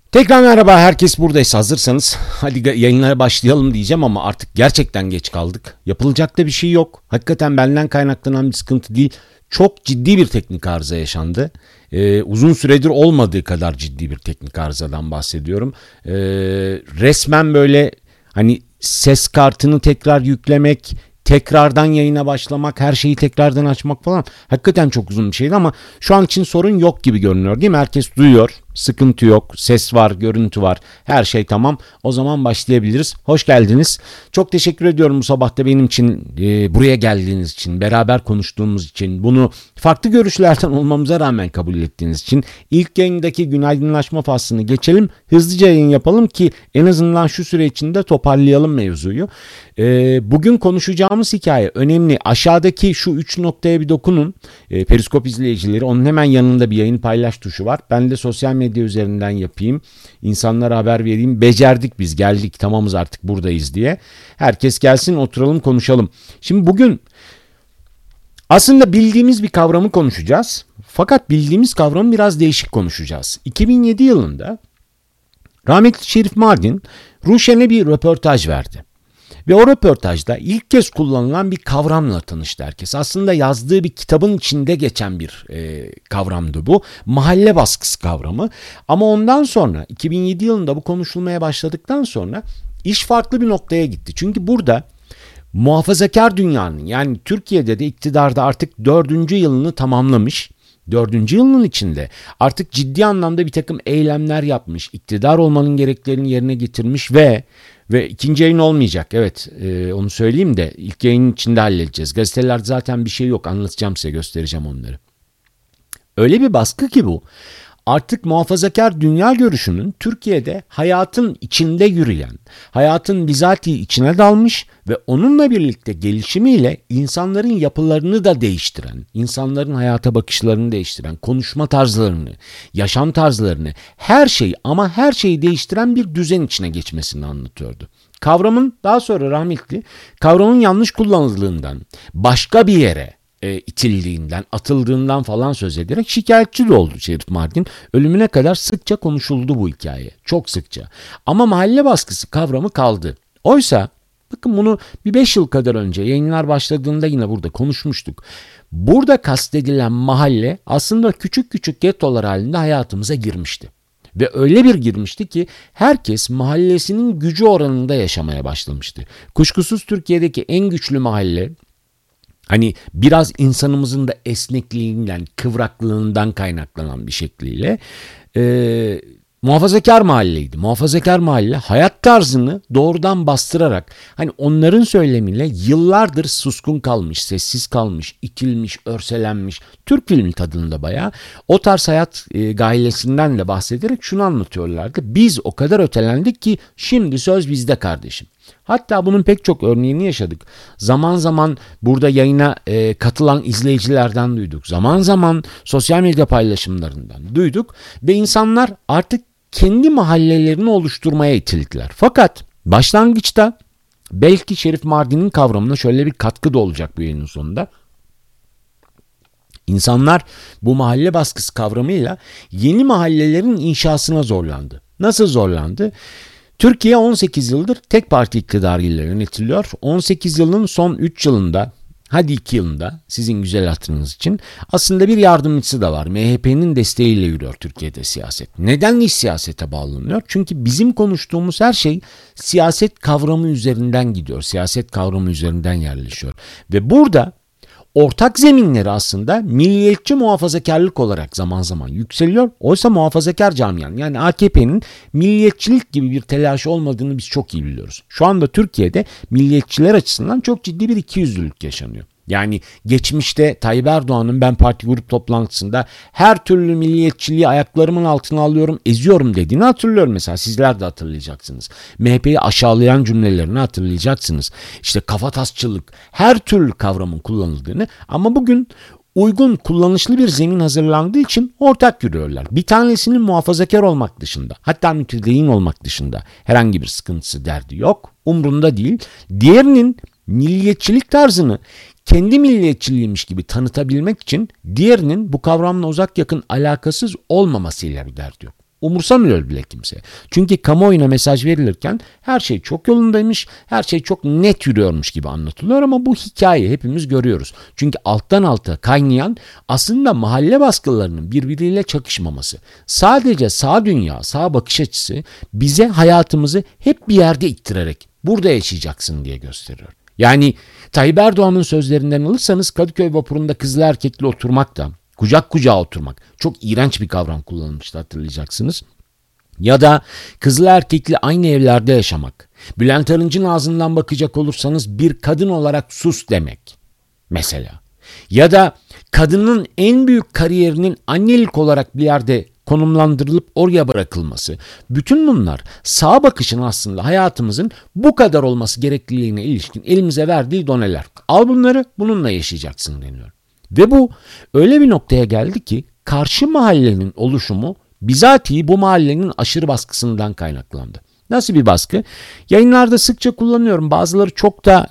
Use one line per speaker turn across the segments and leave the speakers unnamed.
Tekrar merhaba, herkes buradaysa hazırsanız hadi yayınlara başlayalım diyeceğim ama artık gerçekten geç kaldık. Yapılacak da bir şey yok. Hakikaten benden kaynaklanan bir sıkıntı değil. Çok ciddi bir teknik arıza yaşandı. Uzun süredir olmadığı kadar ciddi bir teknik arızadan bahsediyorum. Resmen böyle hani ses kartını tekrar yüklemek, tekrardan yayına başlamak, her şeyi tekrardan açmak falan hakikaten çok uzun bir şeydi ama şu an için sorun yok gibi görünüyor değil mi? Herkes duyuyor, sıkıntı yok, ses var, görüntü var, her şey tamam. O zaman başlayabiliriz. Hoş geldiniz. Çok teşekkür ediyorum bu sabah da benim için, buraya geldiğiniz için, beraber konuştuğumuz için, bunu farklı görüşlerden olmamıza rağmen kabul ettiğiniz için. İlk yayındaki günaydınlaşma faslını geçelim, hızlıca yayın yapalım ki en azından şu süre içinde toparlayalım mevzuyu. Bugün konuşacağımız hikaye önemli. Aşağıdaki şu 3 noktaya bir dokunun. Periskop izleyicileri, onun hemen yanında bir yayın paylaş tuşu var. Ben de sosyal medya üzerinden yapayım. İnsanlara haber vereyim. Becerdik, biz geldik, tamamız, artık buradayız diye. Herkes gelsin, oturalım, konuşalım. Şimdi bugün aslında bildiğimiz bir kavramı konuşacağız. Fakat bildiğimiz kavramı biraz değişik konuşacağız. 2007 yılında rahmetli Şerif Mardin Ruşen'e bir röportaj verdi. Ve o röportajda ilk kez kullanılan bir kavramla tanıştı herkes. Aslında yazdığı bir kitabın içinde geçen bir kavramdı bu. Mahalle baskısı kavramı. Ama ondan sonra 2007 yılında bu konuşulmaya başladıktan sonra iş farklı bir noktaya gitti. Çünkü burada muhafazakar dünyanın, yani Türkiye'de de iktidarda artık 4. yılını tamamlamış. 4. yılının içinde artık ciddi anlamda bir takım eylemler yapmış, iktidar olmanın gereklerini yerine getirmiş ve ikinci yayın olmayacak. Evet, onu söyleyeyim de ilk yayının içinde halledeceğiz. Gazetelerde zaten bir şey yok, anlatacağım size, göstereceğim onları. Öyle bir baskı ki bu. Artık muhafazakar dünya görüşünün Türkiye'de hayatın içinde yürüyen, hayatın bizatihi içine dalmış ve onunla birlikte gelişimiyle insanların yapılarını da değiştiren, insanların hayata bakışlarını değiştiren, konuşma tarzlarını, yaşam tarzlarını, her şeyi ama her şeyi değiştiren bir düzen içine geçmesini anlatıyordu. Kavramın, daha sonra rahmetli, kavramın yanlış kullanıldığından, başka bir yere itildiğinden, atıldığından falan söz ederek şikayetçi de oldu Şerif Mardin. Ölümüne kadar sıkça konuşuldu bu hikaye. Çok sıkça. Ama mahalle baskısı kavramı kaldı. Oysa bakın, bunu bir 5 yıl kadar önce yayınlar başladığında yine burada konuşmuştuk. Burada kastedilen mahalle aslında küçük küçük getolar halinde hayatımıza girmişti. Ve öyle bir girmişti ki herkes mahallesinin gücü oranında yaşamaya başlamıştı. Kuşkusuz Türkiye'deki en güçlü mahalle, hani biraz insanımızın da esnekliğinden, kıvraklığından kaynaklanan bir şekliyle muhafazakar mahalleydi. Muhafazakar mahalle hayat tarzını doğrudan bastırarak, hani onların söylemiyle yıllardır suskun kalmış, sessiz kalmış, itilmiş, örselenmiş, Türk filmi tadında bayağı o tarz hayat gailesinden de bahsederek şunu anlatıyorlardı. Biz o kadar ötelendik ki şimdi söz bizde kardeşim. Hatta bunun pek çok örneğini yaşadık. Zaman zaman burada yayına katılan izleyicilerden duyduk. Zaman zaman sosyal medya paylaşımlarından duyduk. Ve insanlar artık kendi mahallelerini oluşturmaya itildiler. Fakat başlangıçta belki Şerif Mardin'in kavramına şöyle bir katkı da olacak bu yayının sonunda. İnsanlar bu mahalle baskısı kavramıyla yeni mahallelerin inşasına zorlandı. Nasıl zorlandı? Türkiye 18 yıldır tek parti iktidarıyla yönetiliyor. 18 yılın son 3 yılında, hadi 2 yılında sizin güzel hatırınız için aslında bir yardımcısı da var. MHP'nin desteğiyle yürüyor Türkiye'de siyaset. Neden iş siyasete bağlanıyor? Çünkü bizim konuştuğumuz her şey siyaset kavramı üzerinden gidiyor. Siyaset kavramı üzerinden yerleşiyor. Ve burada ortak zeminleri aslında milliyetçi muhafazakarlık olarak zaman zaman yükseliyor. Oysa muhafazakar camianın, yani AKP'nin milliyetçilik gibi bir telaşı olmadığını biz çok iyi biliyoruz. Şu anda Türkiye'de milliyetçiler açısından çok ciddi bir ikiyüzlülük yaşanıyor. Yani geçmişte Tayyip Erdoğan'ın ben parti grup toplantısında her türlü milliyetçiliği ayaklarımın altına alıyorum, eziyorum dediğini hatırlıyorum mesela. Sizler de hatırlayacaksınız. MHP'yi aşağılayan cümlelerini hatırlayacaksınız. İşte kafatasçılık, her türlü kavramın kullanıldığını, ama bugün uygun, kullanışlı bir zemin hazırlandığı için ortak yürüyorlar. Bir tanesinin muhafazakar olmak dışında, hatta mütedeyyin olmak dışında herhangi bir sıkıntısı, derdi yok. Umrunda değil. Diğerinin milliyetçilik tarzını kendi milliyetçiliğiymiş gibi tanıtabilmek için diğerinin bu kavramla uzak yakın alakasız olmamasıyla bir derdi yok. Umursamıyor bile kimse. Çünkü kamuoyuna mesaj verilirken her şey çok yolundaymış, her şey çok net yürüyormuş gibi anlatılıyor ama bu hikaye hepimiz görüyoruz. Çünkü alttan alta kaynayan aslında mahalle baskılarının birbiriyle çakışmaması. Sadece sağ dünya, sağ bakış açısı bize hayatımızı hep bir yerde ittirerek burada yaşayacaksın diye gösteriyor. Yani Tayyip Erdoğan'ın sözlerinden alırsanız Kadıköy vapurunda kızlı erkekli oturmak da kucak kucağa oturmak çok iğrenç bir kavram kullanılmıştı hatırlayacaksınız. Ya da kızlı erkekli aynı evlerde yaşamak. Bülent Arınç'ın ağzından bakacak olursanız bir kadın olarak sus demek mesela. Ya da kadının en büyük kariyerinin annelik olarak bir yerde konumlandırılıp oraya bırakılması. Bütün bunlar sağ bakışın aslında hayatımızın bu kadar olması gerekliliğine ilişkin elimize verdiği doneler. Al bunları, bununla yaşayacaksın deniyor. Ve bu öyle bir noktaya geldi ki karşı mahallenin oluşumu bizatihi bu mahallenin aşırı baskısından kaynaklandı. Nasıl bir baskı? Yayınlarda sıkça kullanıyorum. Bazıları çok da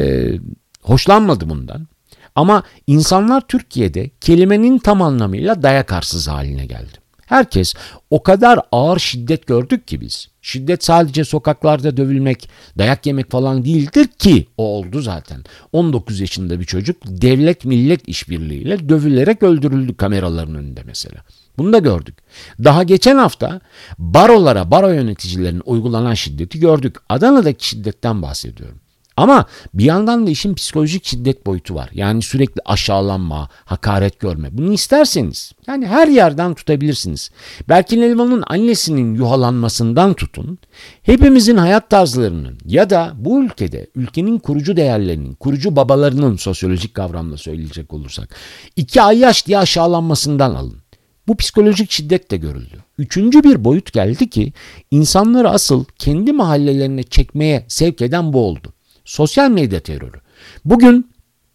hoşlanmadı bundan. Ama insanlar Türkiye'de kelimenin tam anlamıyla dayak arsız haline geldi. Herkes o kadar ağır şiddet gördük ki biz. Şiddet sadece sokaklarda dövülmek, dayak yemek falan değildir ki o oldu zaten. 19 yaşında bir çocuk devlet millet işbirliğiyle dövülerek öldürüldü kameraların önünde mesela. Bunu da gördük. Daha geçen hafta barolara, baro yöneticilerine uygulanan şiddeti gördük. Adana'daki şiddetten bahsediyorum. Ama bir yandan da işin psikolojik şiddet boyutu var. Yani sürekli aşağılanma, hakaret görme. Bunu isterseniz yani her yerden tutabilirsiniz. Berkin Elvan'ın annesinin yuhalanmasından tutun, hepimizin hayat tarzlarının ya da bu ülkede ülkenin kurucu değerlerinin, kurucu babalarının sosyolojik kavramla söyleyecek olursak 2 ay yaş diye aşağılanmasından alın. Bu psikolojik şiddet de görüldü. Üçüncü bir boyut geldi ki insanları asıl kendi mahallelerine çekmeye sevk eden bu oldu. Sosyal medya terörü. Bugün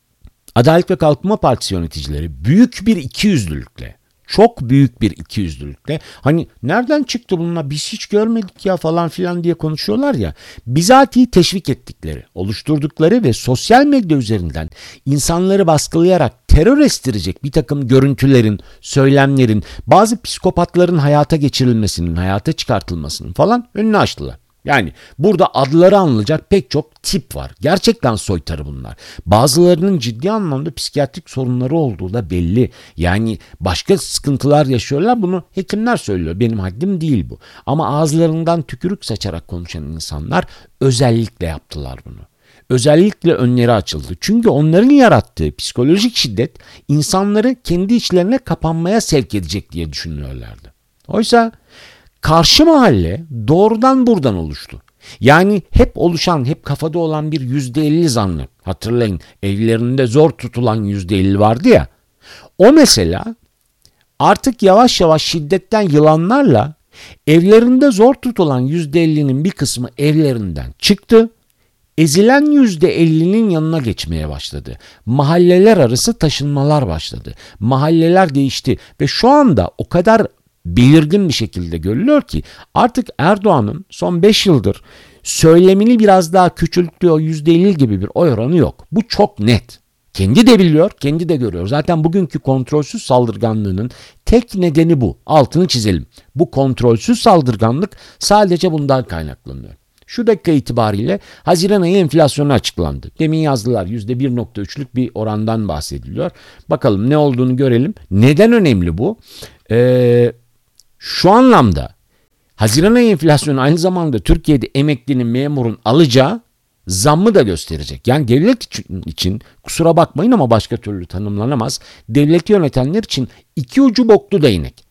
Adalet ve Kalkınma Partisi yöneticileri büyük bir ikiyüzlülükle, çok büyük bir ikiyüzlülükle hani nereden çıktı bununla biz hiç görmedik ya falan filan diye konuşuyorlar ya, bizatihi teşvik ettikleri, oluşturdukları ve sosyal medya üzerinden insanları baskılayarak terör estirecek bir takım görüntülerin, söylemlerin, bazı psikopatların hayata geçirilmesinin, hayata çıkartılmasının falan önünü açtılar. Yani burada adları anılacak pek çok tip var. Gerçekten soytarı bunlar. Bazılarının ciddi anlamda psikiyatrik sorunları olduğu da belli. Yani başka sıkıntılar yaşıyorlar. Bunu hekimler söylüyor. Benim haddim değil bu. Ama ağızlarından tükürük saçarak konuşan insanlar özellikle yaptılar bunu. Özellikle önleri açıldı. Çünkü onların yarattığı psikolojik şiddet insanları kendi içlerine kapanmaya sevk edecek diye düşünüyorlardı. Oysa karşı mahalle doğrudan buradan oluştu. Yani hep oluşan, hep kafada olan bir %50 zanlı. Hatırlayın, evlerinde zor tutulan %50 vardı ya. O mesela artık yavaş yavaş şiddetten yılanlarla evlerinde zor tutulan %50'nin bir kısmı evlerinden çıktı. Ezilen %50'nin yanına geçmeye başladı. Mahalleler arası taşınmalar başladı. Mahalleler değişti ve şu anda o kadar belirgin bir şekilde görülüyor ki artık Erdoğan'ın son 5 yıldır söylemini biraz daha küçülttüğü o %50 gibi bir oy oranı yok. Bu çok net. Kendi de biliyor, kendi de görüyor. Zaten bugünkü kontrolsüz saldırganlığının tek nedeni bu. Altını çizelim. Bu kontrolsüz saldırganlık sadece bundan kaynaklanıyor. Şu dakika itibariyle Haziran ayı enflasyonu açıklandı. Demin yazdılar, %1.3'lük bir orandan bahsediliyor. Bakalım ne olduğunu görelim. Neden önemli bu? Şu anlamda Haziran ayı enflasyonu aynı zamanda Türkiye'de emeklinin, memurun alacağı zammı da gösterecek. Yani devlet için kusura bakmayın ama başka türlü tanımlanamaz. Devleti yönetenler için iki ucu boklu değnek.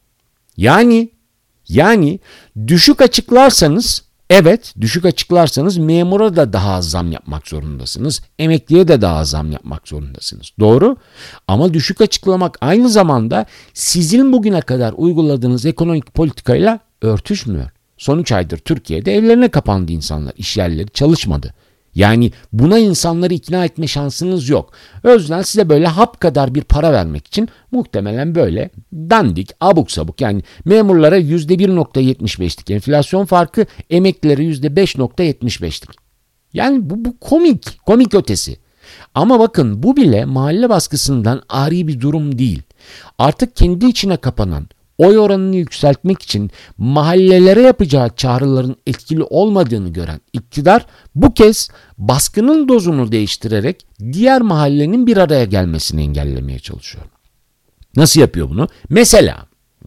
Yani düşük açıklarsanız, evet düşük açıklarsanız memura da daha az zam yapmak zorundasınız. Emekliye de daha az zam yapmak zorundasınız. Doğru. Ama düşük açıklamak aynı zamanda sizin bugüne kadar uyguladığınız ekonomik politikayla örtüşmüyor. Son 3 aydır Türkiye'de evlerine kapandı insanlar. İş yerleri çalışmadı. Yani buna insanları ikna etme şansınız yok. Özden size böyle hap kadar bir para vermek için muhtemelen böyle dandik, abuk sabuk, yani memurlara %1.75'lik enflasyon farkı, emeklilere %5.75'lik. Yani bu komik ötesi. Ama bakın bu bile mahalle baskısından ari bir durum değil. Artık kendi içine kapanan, oy oranını yükseltmek için mahallelere yapacağı çağrıların etkili olmadığını gören iktidar bu kez baskının dozunu değiştirerek diğer mahallenin bir araya gelmesini engellemeye çalışıyor. Nasıl yapıyor bunu? Mesela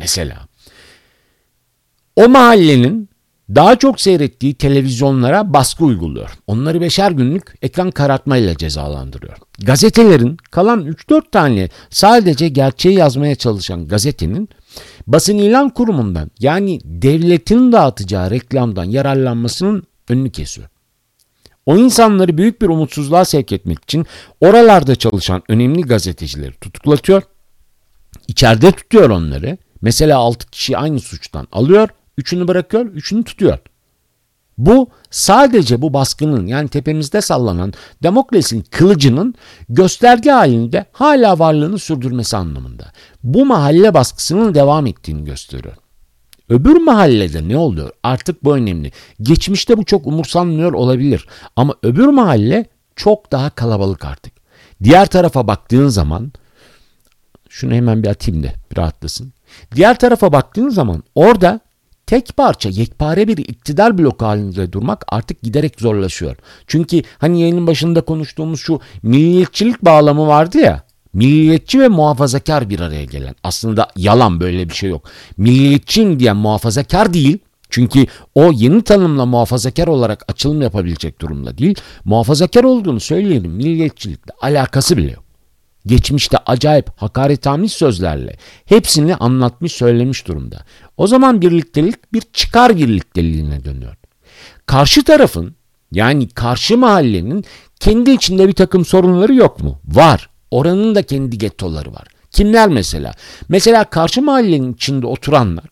o mahallenin daha çok seyrettiği televizyonlara baskı uyguluyor. Onları 5'er günlük ekran karartmayla cezalandırıyor. Gazetelerin kalan 3-4 tane sadece gerçeği yazmaya çalışan gazetenin basın ilan kurumundan yani devletin dağıtacağı reklamdan yararlanmasının önünü kesiyor. O insanları büyük bir umutsuzluğa sevk etmek için oralarda çalışan önemli gazetecileri tutuklatıyor. İçeride tutuyor onları. Mesela 6 kişi aynı suçtan alıyor. 3'ünü bırakıyor, 3'ünü tutuyor. Bu sadece bu baskının yani tepemizde sallanan demokrasinin kılıcının gösterge halinde hala varlığını sürdürmesi anlamında. Bu mahalle baskısının devam ettiğini gösteriyor. Öbür mahallede ne oluyor? Artık bu önemli. Geçmişte bu çok umursanmıyor olabilir. Ama öbür mahalle çok daha kalabalık artık. Diğer tarafa baktığın zaman, şunu hemen bir atayım da bir rahatlasın. Diğer tarafa baktığın zaman orada tek parça, yekpare bir iktidar bloku halinde durmak artık giderek zorlaşıyor. Çünkü hani yayının başında konuştuğumuz şu milliyetçilik bağlamı vardı ya, milliyetçi ve muhafazakar bir araya gelen. Aslında yalan, böyle bir şey yok. Milliyetçiyim diyen muhafazakar değil. Çünkü o yeni tanımla muhafazakar olarak açılım yapabilecek durumda değil. Muhafazakar olduğunu söyleyelim, milliyetçilikle alakası bile yok. Geçmişte acayip hakaretamiz sözlerle hepsini anlatmış söylemiş durumda. O zaman birliktelik bir çıkar birlikteliğine dönüyor. Karşı tarafın yani karşı mahallenin kendi içinde bir takım sorunları yok mu? Var. Oranın da kendi gettoları var. Kimler mesela? Mesela karşı mahallenin içinde oturanlar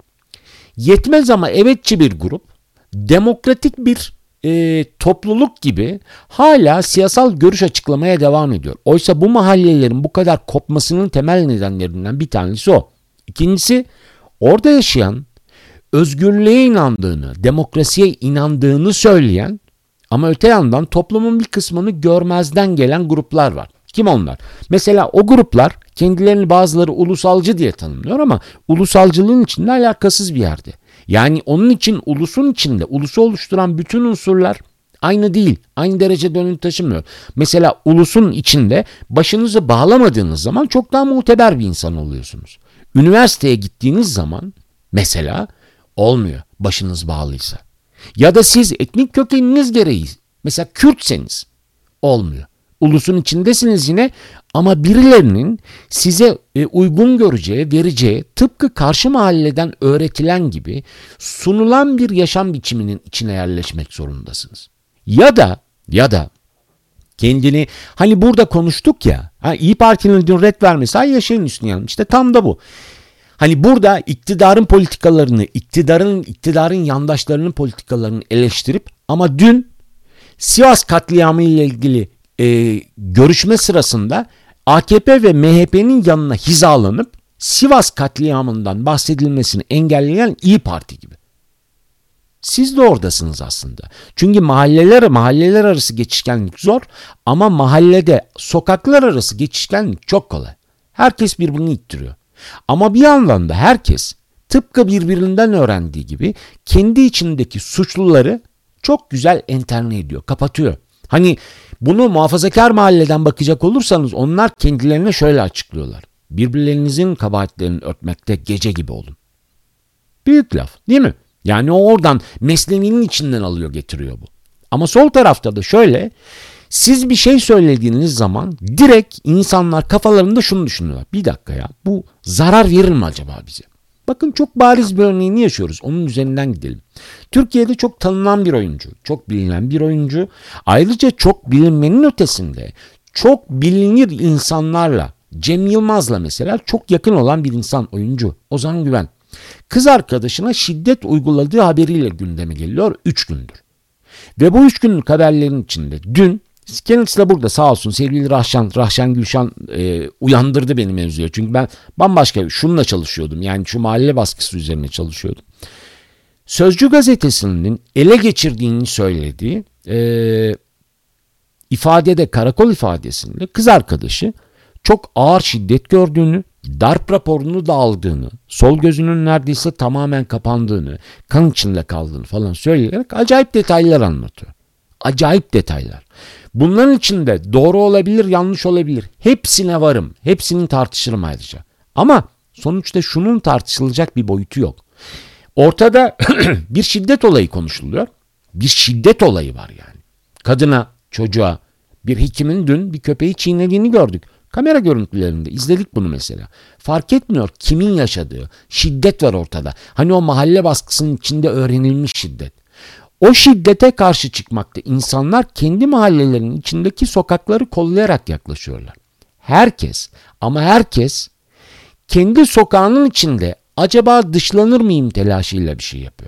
yetmez ama evetçi bir grup, demokratik bir topluluk gibi hala siyasal görüş açıklamaya devam ediyor. Oysa bu mahallelerin bu kadar kopmasının temel nedenlerinden bir tanesi o. İkincisi, orada yaşayan, özgürlüğe inandığını, demokrasiye inandığını söyleyen ama öte yandan toplumun bir kısmını görmezden gelen gruplar var. Kim onlar? Mesela o gruplar kendilerini bazıları ulusalcı diye tanımlıyor ama ulusalcılığın içinde alakasız bir yerde. Yani onun için ulusun içinde, ulusu oluşturan bütün unsurlar aynı değil, aynı derecede önem taşımıyor. Mesela ulusun içinde başınızı bağlamadığınız zaman çok daha muteber bir insan oluyorsunuz. Üniversiteye gittiğiniz zaman mesela olmuyor başınız bağlıysa. Ya da siz etnik kökeniniz gereği mesela Kürtseniz olmuyor. Ulusun içindesiniz yine ama birilerinin size uygun göreceği, vereceği tıpkı karşı mahalleden öğretilen gibi sunulan bir yaşam biçiminin içine yerleşmek zorundasınız. Ya da kendini hani burada konuştuk ya, İYİ Parti'nin dün ret vermesi yaşayın üstüne yanım. İşte tam da bu. Hani burada iktidarın politikalarını, iktidarın yandaşlarının politikalarını eleştirip ama dün Sivas katliamı ile ilgili görüşme sırasında AKP ve MHP'nin yanına hizalanıp Sivas katliamından bahsedilmesini engelleyen İYİ Parti gibi. Siz de oradasınız aslında. Çünkü mahalleler arası geçişkenlik zor ama mahallede sokaklar arası geçişkenlik çok kolay. Herkes birbirini ittiriyor. Ama bir yandan da herkes tıpkı birbirinden öğrendiği gibi kendi içindeki suçluları çok güzel enterne ediyor, kapatıyor. Hani bunu muhafazakar mahalleden bakacak olursanız onlar kendilerine şöyle açıklıyorlar. Birbirlerinizin kabahatlerini örtmekte gece gibi olun. Büyük laf değil mi? Yani o oradan mesleğinin içinden alıyor getiriyor bu. Ama sol tarafta da şöyle, siz bir şey söylediğiniz zaman direkt insanlar kafalarında şunu düşünüyorlar. Bir dakika ya, bu zarar verir mi acaba bize? Bakın çok bariz bir örneğini yaşıyoruz. Onun üzerinden gidelim. Türkiye'de çok tanınan bir oyuncu, çok bilinen bir oyuncu. Ayrıca çok bilinmenin ötesinde çok bilinir insanlarla, Cem Yılmaz'la mesela çok yakın olan bir insan, oyuncu Ozan Güven. Kız arkadaşına şiddet uyguladığı haberiyle gündeme geliyor 3 gündür. Ve bu 3 günlük haberlerin içinde dün kendisi de burada sağ olsun sevgili Rahşan Gülşen uyandırdı beni mevzuya. Çünkü ben bambaşka şununla çalışıyordum. Yani şu mahalle baskısı üzerine çalışıyordum. Sözcü gazetesinin ele geçirdiğini söylediği ifadede, karakol ifadesinde kız arkadaşı çok ağır şiddet gördüğünü, darp raporunu da aldığını, sol gözünün neredeyse tamamen kapandığını, kan içinde kaldığını falan söyleyerek acayip detaylar anlatıyor. Acayip detaylar. Bunların içinde doğru olabilir, yanlış olabilir. Hepsine varım. Hepsini tartışırım ayrıca. Ama sonuçta şunun tartışılacak bir boyutu yok. Ortada bir şiddet olayı konuşuluyor. Bir şiddet olayı var yani. Kadına, çocuğa, bir hekimin dün bir köpeği çiğnediğini gördük. Kamera görüntülerinde izledik bunu mesela. Fark etmiyor kimin yaşadığı. Şiddet var ortada. Hani o mahalle baskısının içinde öğrenilmiş şiddet. O şiddete karşı çıkmakta insanlar kendi mahallelerinin içindeki sokakları kollayarak yaklaşıyorlar. Herkes ama herkes kendi sokağının içinde acaba dışlanır mıyım telaşıyla bir şey yapıyor.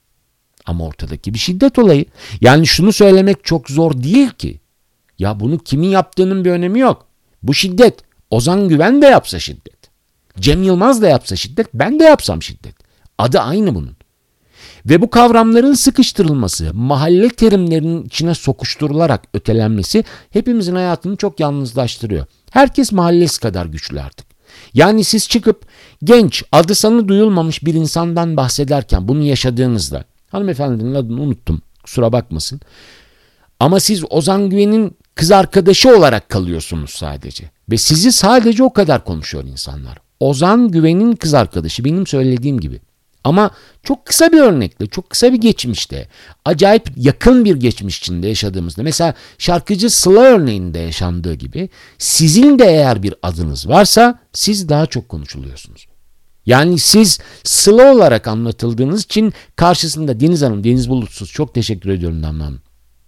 Ama ortadaki bir şiddet olayı. Yani şunu söylemek çok zor değil ki. Ya bunu kimin yaptığının bir önemi yok. Bu şiddet. Ozan Güven de yapsa şiddet. Cem Yılmaz da yapsa şiddet. Ben de yapsam şiddet. Adı aynı bunun. Ve bu kavramların sıkıştırılması, mahalle terimlerinin içine sokuşturularak ötelenmesi hepimizin hayatını çok yalnızlaştırıyor. Herkes mahallesi kadar güçlü artık. Yani siz çıkıp genç, adı sanı duyulmamış bir insandan bahsederken bunu yaşadığınızda, hanımefendinin adını unuttum, kusura bakmasın. Ama siz Ozan Güven'in kız arkadaşı olarak kalıyorsunuz sadece. Ve sizi sadece o kadar konuşuyor insanlar. Ozan Güven'in kız arkadaşı, benim söylediğim gibi. Ama çok kısa bir örnekle, çok kısa bir geçmişte, acayip yakın bir geçmiş içinde yaşadığımızda, mesela şarkıcı Sıla örneğinde yaşandığı gibi, sizin de eğer bir adınız varsa siz daha çok konuşuluyorsunuz. Yani siz Sıla olarak anlatıldığınız için karşısında Deniz Hanım, Deniz Bulutsuz, çok teşekkür ediyorum Damla Hanım.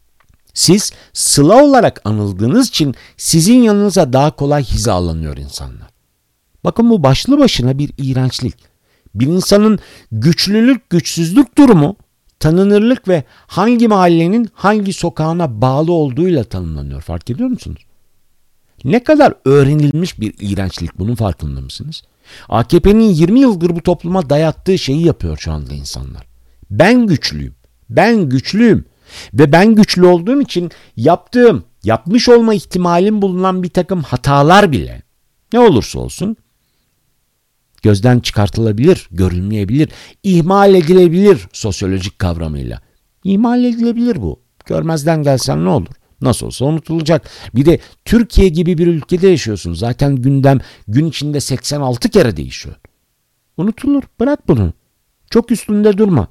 Siz Sıla olarak anıldığınız için sizin yanınıza daha kolay hizalanıyor insanlar. Bakın bu başlı başına bir iğrençlik. Bir insanın güçlülük, güçsüzlük durumu, tanınırlık ve hangi mahallenin hangi sokağına bağlı olduğuyla tanımlanıyor. Fark ediyor musunuz? Ne kadar öğrenilmiş bir iğrençlik, bunun farkında mısınız? AKP'nin 20 yıldır bu topluma dayattığı şeyi yapıyor şu anda insanlar. Ben güçlüyüm, ben güçlüyüm ve ben güçlü olduğum için yapmış olma ihtimalim bulunan bir takım hatalar bile ne olursa olsun gözden çıkartılabilir, görülmeyebilir, ihmal edilebilir sosyolojik kavramıyla. İhmal edilebilir bu. Görmezden gelsen ne olur? Nasıl olsa unutulacak. Bir de Türkiye gibi bir ülkede yaşıyorsun. Zaten gündem gün içinde 86 kere değişiyor. Unutulur. Bırak bunu. Çok üstünde durma.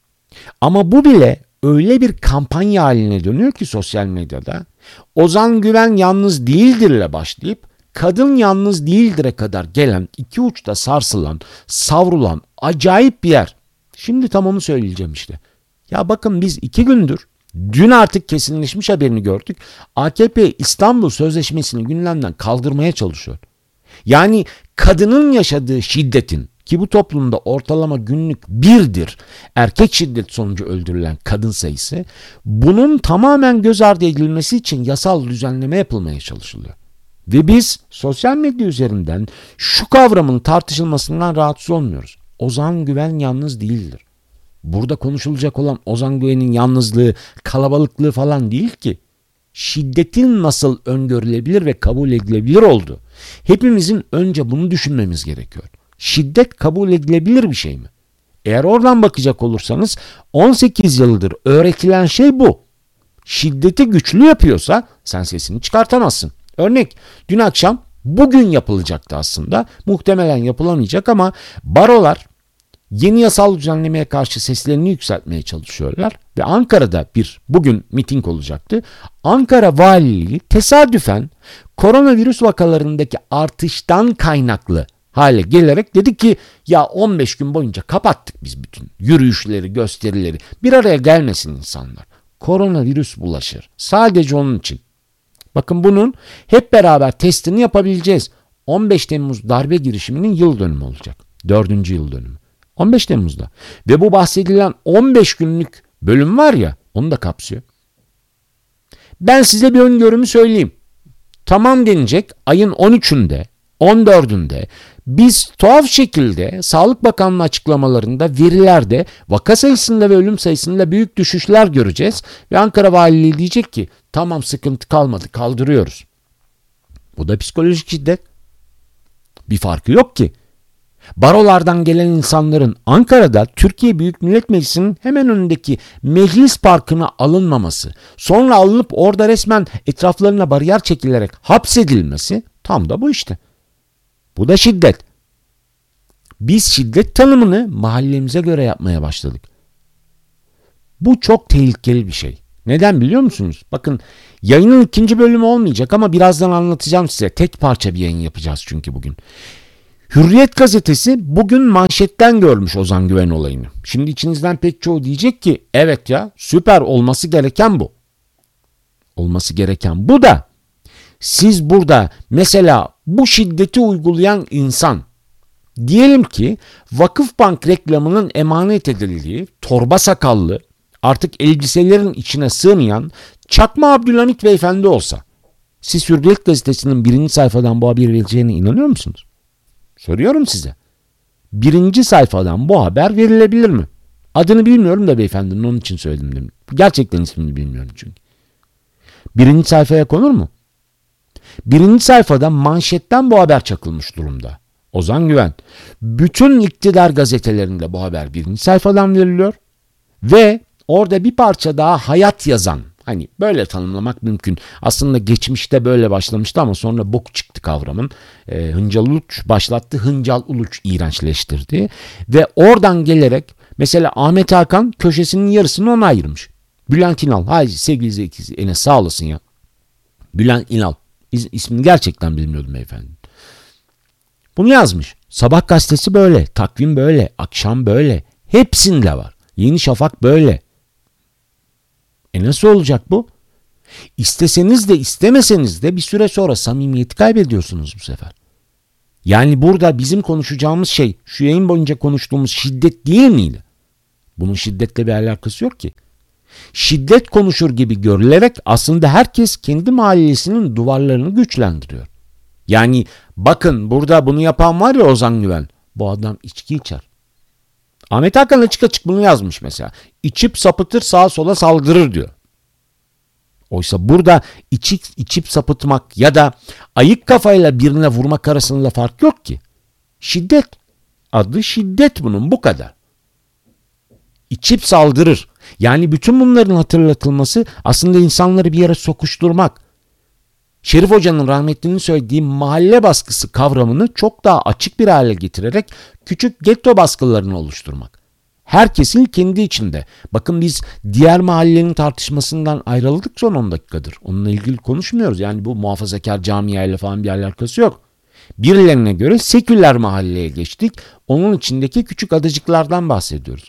Ama bu bile öyle bir kampanya haline dönüyor ki sosyal medyada. Ozan Güven yalnız değildirle başlayıp kadın yalnız değildir'e kadar gelen, iki uçta sarsılan, savrulan acayip bir yer. Şimdi tam onu söyleyeceğim işte. Ya bakın biz 2 gündür, dün artık kesinleşmiş haberini gördük. AKP İstanbul Sözleşmesi'ni gündemden kaldırmaya çalışıyor. Yani kadının yaşadığı şiddetin, ki bu toplumda ortalama günlük 1'dir erkek şiddet sonucu öldürülen kadın sayısı, bunun tamamen göz ardı edilmesi için yasal düzenleme yapılmaya çalışılıyor. Ve biz sosyal medya üzerinden şu kavramın tartışılmasından rahatsız olmuyoruz. Ozan Güven yalnız değildir. Burada konuşulacak olan Ozan Güven'in yalnızlığı, kalabalıklığı falan değil ki. Şiddetin nasıl öngörülebilir ve kabul edilebilir olduğu. Hepimizin önce bunu düşünmemiz gerekiyor. Şiddet kabul edilebilir bir şey mi? Eğer oradan bakacak olursanız 18 yıldır öğretilen şey bu. Şiddeti güçlü yapıyorsa sen sesini çıkartamazsın. Örnek, dün akşam, bugün yapılacaktı aslında. Muhtemelen yapılamayacak ama barolar yeni yasal düzenlemeye karşı seslerini yükseltmeye çalışıyorlar. Ve Ankara'da bugün miting olacaktı. Ankara Valiliği tesadüfen koronavirüs vakalarındaki artıştan kaynaklı hale gelerek dedi ki ya 15 gün boyunca kapattık biz bütün yürüyüşleri, gösterileri. Bir araya gelmesin insanlar. Koronavirüs bulaşır. Sadece onun için. Bakın bunun hep beraber testini yapabileceğiz. 15 Temmuz darbe girişiminin yıl dönümü olacak. 4. yıl dönümü. 15 Temmuz'da. Ve bu bahsedilen 15 günlük bölüm var ya, onu da kapsıyor. Ben size bir öngörümü söyleyeyim. Tamam denecek ayın 13'ünde, 14'ünde biz tuhaf şekilde Sağlık Bakanlığı açıklamalarında, verilerde vaka sayısında ve ölüm sayısında büyük düşüşler göreceğiz. Ve Ankara Valiliği diyecek ki tamam sıkıntı kalmadı, kaldırıyoruz. Bu da psikolojik şiddet. Bir farkı yok ki. Barolardan gelen insanların Ankara'da Türkiye Büyük Millet Meclisi'nin hemen önündeki Meclis Parkı'na alınmaması, sonra alınıp orada resmen etraflarına bariyer çekilerek hapsedilmesi tam da bu işte. Bu da şiddet. Biz şiddet tanımını mahallemize göre yapmaya başladık. Bu çok tehlikeli bir şey. Neden biliyor musunuz? Bakın, yayının 2. bölümü olmayacak ama birazdan anlatacağım size. Tek parça bir yayın yapacağız çünkü bugün. Hürriyet gazetesi bugün manşetten görmüş Ozan Güven olayını. Şimdi içinizden pek çoğu diyecek ki evet ya, süper, olması gereken bu. Olması gereken bu da siz burada mesela bu şiddeti uygulayan insan, diyelim ki Vakıfbank reklamının emanet edildiği torba sakallı, artık elbiselerin içine sığmayan Çakma Abdülhamit Beyefendi olsa, siz Hürriyet gazetesinin 1. sayfadan bu haberi vereceğine inanıyor musunuz? Soruyorum size. 1. sayfadan bu haber verilebilir mi? Adını bilmiyorum da beyefendinin, onun için söyledim demin. Gerçekten ismini bilmiyorum çünkü. 1. sayfaya konur mu? 1. sayfada manşetten bu haber çakılmış durumda. Ozan Güven. Bütün iktidar gazetelerinde bu haber 1. sayfadan veriliyor. Ve orada bir parça daha hayat yazan. Hani böyle tanımlamak mümkün. Aslında geçmişte böyle başlamıştı ama sonra bok çıktı kavramın. Hıncal Uluç başlattı. Hıncal Uluç iğrençleştirdi. Ve oradan gelerek mesela Ahmet Hakan köşesinin yarısını ona ayırmış. Bülent İnal. Hayır sevgili Zeki Enes, sağ olasın ya. Bülent İnal. İsmini gerçekten bilmiyordum beyefendi. Bunu yazmış. Sabah gazetesi böyle. Takvim böyle. Akşam böyle. Hepsinde var. Yeni Şafak böyle. Nasıl olacak bu? İsteseniz de istemeseniz de bir süre sonra samimiyeti kaybediyorsunuz bu sefer. Yani burada bizim konuşacağımız şey şu yayın boyunca konuştuğumuz şiddet değil miydi? Bunun şiddetle bir alakası yok ki. Şiddet konuşur gibi görülerek aslında herkes kendi mahallesinin duvarlarını güçlendiriyor. Yani bakın, burada bunu yapan var ya Ozan Güven. Bu adam içki içer. Ahmet Hakan açık açık bunu yazmış mesela. İçip sapıtır, sağa sola saldırır diyor. Oysa burada içip sapıtmak ya da ayık kafayla birine vurmak arasında fark yok ki. Şiddet. Adı şiddet bunun, bu kadar. İçip saldırır. Yani bütün bunların hatırlatılması aslında insanları bir yere sokuşturmak. Şerif Hoca'nın rahmetlinin söylediği mahalle baskısı kavramını çok daha açık bir hale getirerek küçük getto baskılarını oluşturmak. Herkesin kendi içinde. Bakın biz diğer mahallenin tartışmasından ayrıldık son 10 dakikadır. Onunla ilgili konuşmuyoruz. Yani bu muhafazakar camiayla falan bir alakası yok. Birilerine göre seküler mahalleye geçtik. Onun içindeki küçük adacıklardan bahsediyoruz.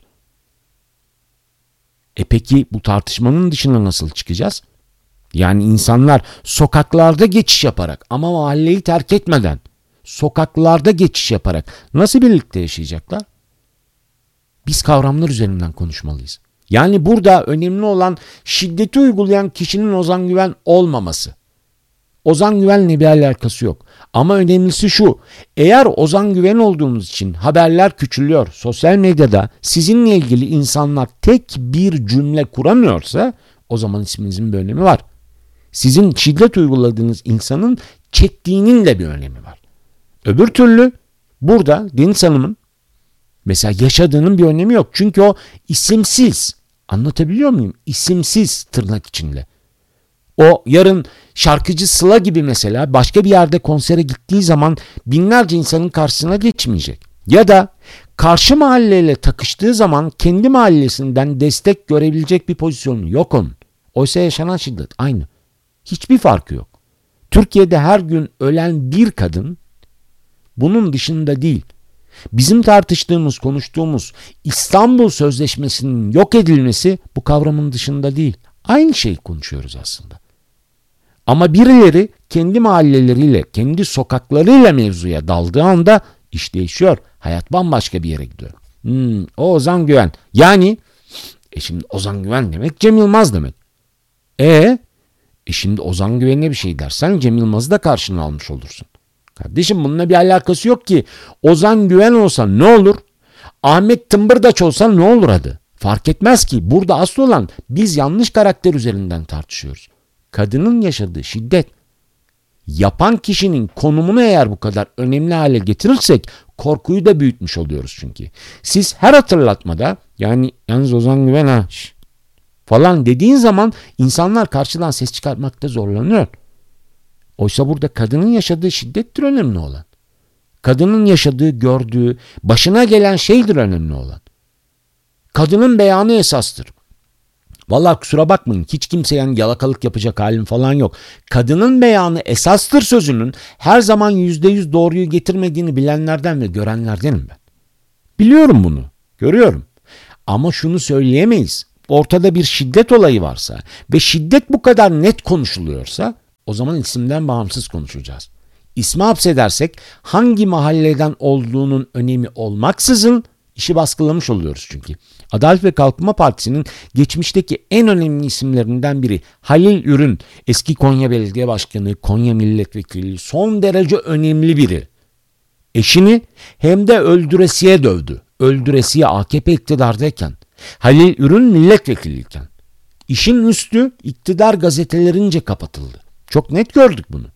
Peki bu tartışmanın dışına nasıl çıkacağız? Yani insanlar sokaklarda geçiş yaparak ama mahalleyi terk etmeden sokaklarda geçiş yaparak nasıl birlikte yaşayacaklar? Biz kavramlar üzerinden konuşmalıyız. Yani burada önemli olan şiddeti uygulayan kişinin Ozan Güven olmaması. Ozan Güven'le bir alakası yok. Ama önemlisi şu: eğer Ozan Güven olduğunuz için haberler küçülüyor, sosyal medyada sizinle ilgili insanlar tek bir cümle kuramıyorsa o zaman isminizin bir önemi var. Sizin şiddet uyguladığınız insanın çektiğinin de bir önemi var. Öbür türlü burada Deniz Hanım'ın mesela yaşadığının bir önemi yok. Çünkü o isimsiz. Anlatabiliyor muyum? İsimsiz tırnak içinde. O yarın şarkıcı Sıla gibi mesela başka bir yerde konsere gittiği zaman binlerce insanın karşısına geçmeyecek. Ya da karşı mahalleyle takıştığı zaman kendi mahallesinden destek görebilecek bir pozisyonu yok onun. Oysa yaşanan şiddet aynı. Hiçbir farkı yok. Türkiye'de her gün ölen bir kadın bunun dışında değil. Bizim tartıştığımız, konuştuğumuz İstanbul Sözleşmesi'nin yok edilmesi bu kavramın dışında değil. Aynı şeyi konuşuyoruz aslında. Ama birileri kendi mahalleleriyle, kendi sokaklarıyla mevzuya daldığı anda iş değişiyor. Hayat bambaşka bir yere gidiyor. O Ozan Güven. Yani şimdi Ozan Güven demek Cem Yılmaz demek. Şimdi Ozan Güven'e bir şey dersen Cem Yılmaz'ı da karşına almış olursun. Kardeşim bununla bir alakası yok ki. Ozan Güven olsa ne olur? Ahmet Tımbırdaç olsa ne olur adı? Fark etmez ki. Burada asıl olan biz yanlış karakter üzerinden tartışıyoruz. Kadının yaşadığı şiddet. Yapan kişinin konumunu eğer bu kadar önemli hale getirirsek korkuyu da büyütmüş oluyoruz çünkü. Siz her hatırlatmada yani yalnız Ozan Güven ha falan dediğin zaman insanlar karşıdan ses çıkartmakta zorlanıyor. Oysa burada kadının yaşadığı şiddettir önemli olan. Kadının yaşadığı, gördüğü, başına gelen şeydir önemli olan. Kadının beyanı esastır. Vallahi kusura bakmayın, hiç kimseye yalakalık yapacak halim falan yok. Kadının beyanı esastır sözünün her zaman %100 doğruyu getirmediğini bilenlerden ve görenlerdenim ben. Biliyorum bunu, görüyorum. Ama şunu söyleyemeyiz. Ortada bir şiddet olayı varsa ve şiddet bu kadar net konuşuluyorsa o zaman isimden bağımsız konuşacağız. İsmi hapsedersek hangi mahalleden olduğunun önemi olmaksızın işi baskılamış oluyoruz çünkü. Adalet ve Kalkınma Partisi'nin geçmişteki en önemli isimlerinden biri Halil Ürün, eski Konya Belediye Başkanı, Konya Milletvekili, son derece önemli biri. Eşini hem de öldüresiye dövdü. Öldüresiye AKP iktidardayken, Halil Ürün milletvekiliyken. İşin üstü iktidar gazetelerince kapatıldı. Çok net gördük bunu.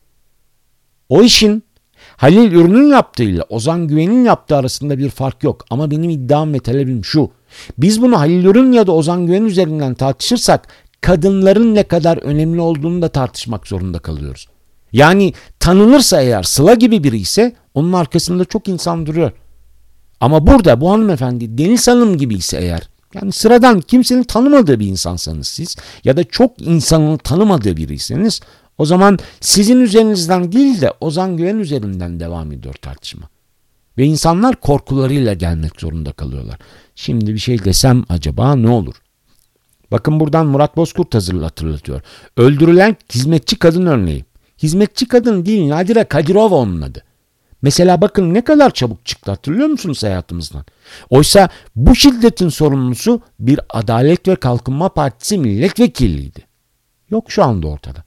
O işin Halil Ürün'ün yaptığıyla Ozan Güven'in yaptığı arasında bir fark yok. Ama benim iddiam ve talebim şu. Biz bunu Halil Ürün ya da Ozan Güven üzerinden tartışırsak kadınların ne kadar önemli olduğunu da tartışmak zorunda kalıyoruz. Yani tanınırsa eğer Sıla gibi biri ise onun arkasında çok insan duruyor. Ama burada bu hanımefendi Deniz Hanım gibi ise eğer, yani sıradan kimsenin tanımadığı bir insansanız siz ya da çok insanın tanımadığı biriyseniz o zaman sizin üzerinizden değil de Ozan Güven üzerinden devam ediyor tartışma. Ve insanlar korkularıyla gelmek zorunda kalıyorlar. Şimdi bir şey desem acaba ne olur? Bakın buradan Murat Bozkurt hatırlatıyor. Öldürülen hizmetçi kadın örneği. Hizmetçi kadın değil, Nadire Kadirova onun adı. Mesela bakın ne kadar çabuk çıktı, hatırlıyor musunuz hayatımızdan? Oysa bu şiddetin sorumlusu bir Adalet ve Kalkınma Partisi milletvekiliydi. Yok şu anda ortada.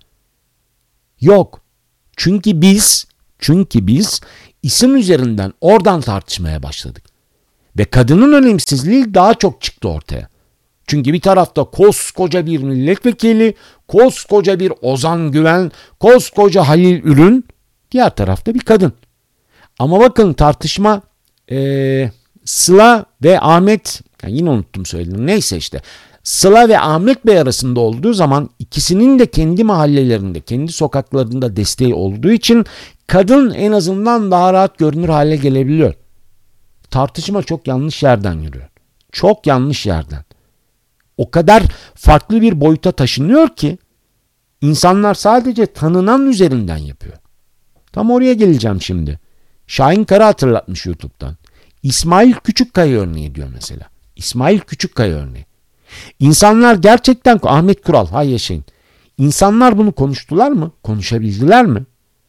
Yok. Çünkü biz isim üzerinden oradan tartışmaya başladık. Ve kadının önemsizliği daha çok çıktı ortaya. Çünkü bir tarafta koskoca bir milletvekili, koskoca bir Ozan Güven, koskoca Halil Ürün, diğer tarafta bir kadın. Ama bakın tartışma Sıla ve Ahmet, yani yine unuttum söyledim, neyse işte. Sıla ve Ahmet Bey arasında olduğu zaman ikisinin de kendi mahallelerinde, kendi sokaklarında desteği olduğu için kadın en azından daha rahat görünür hale gelebiliyor. Tartışma çok yanlış yerden yürüyor. Çok yanlış yerden. O kadar farklı bir boyuta taşınıyor ki insanlar sadece tanınan üzerinden yapıyor. Tam oraya geleceğim şimdi. Şahin Kara hatırlatmış YouTube'dan. İsmail Küçükkaya örneği diyor mesela. İsmail Küçükkaya örneği. İnsanlar gerçekten Ahmet Kural, hay yaşayın. İnsanlar bunu konuştular mı? Konuşabildiler mi?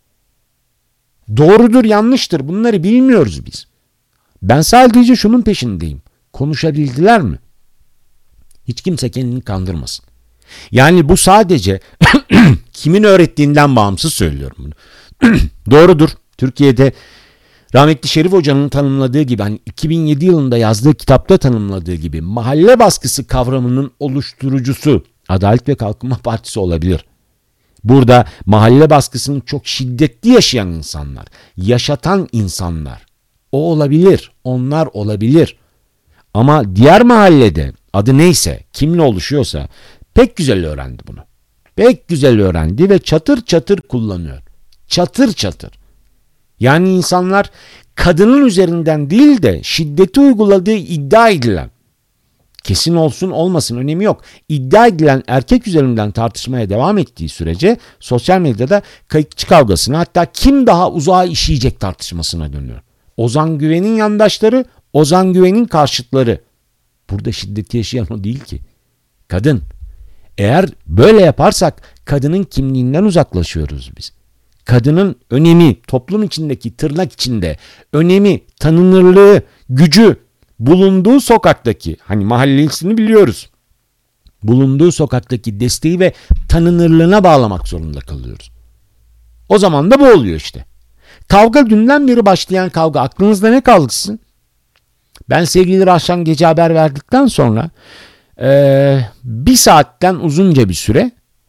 Doğrudur, yanlıştır. Bunları bilmiyoruz biz. Ben sadece şunun peşindeyim. Konuşabildiler mi? Hiç kimse kendini kandırmasın. Yani bu sadece kimin öğrettiğinden bağımsız söylüyorum bunu. Doğrudur. Türkiye'de rahmetli Şerif Hoca'nın tanımladığı gibi, hani 2007 yılında yazdığı kitapta tanımladığı gibi mahalle baskısı kavramının oluşturucusu Adalet ve Kalkınma Partisi olabilir. Burada mahalle baskısını çok şiddetli yaşayan insanlar, yaşatan insanlar, o olabilir, onlar olabilir. Ama diğer mahallede adı neyse, kimle oluşuyorsa pek güzel öğrendi bunu. Pek güzel öğrendi ve çatır çatır kullanıyor. Çatır çatır. Yani insanlar kadının üzerinden değil de şiddeti uyguladığı iddia edilen, kesin olsun olmasın önemi yok, İddia edilen erkek üzerinden tartışmaya devam ettiği sürece sosyal medyada kayıkçı kavgasına, hatta kim daha uzağa işleyecek tartışmasına dönüyor. Ozan Güven'in yandaşları, Ozan Güven'in karşıtları. Burada şiddeti yaşayan o değil ki. Kadın. Eğer böyle yaparsak kadının kimliğinden uzaklaşıyoruz biz. Kadının önemi, toplum içindeki, tırnak içinde önemi, tanınırlığı, gücü, bulunduğu sokaktaki, hani mahallesini biliyoruz, bulunduğu sokaktaki desteği ve tanınırlığına bağlamak zorunda kalıyoruz. O zaman da bu oluyor işte. Kavga, dünden beri başlayan kavga, aklınızda ne kalsın? Ben sevgili Rahşan gece haber verdikten sonra bir saatten uzunca bir süre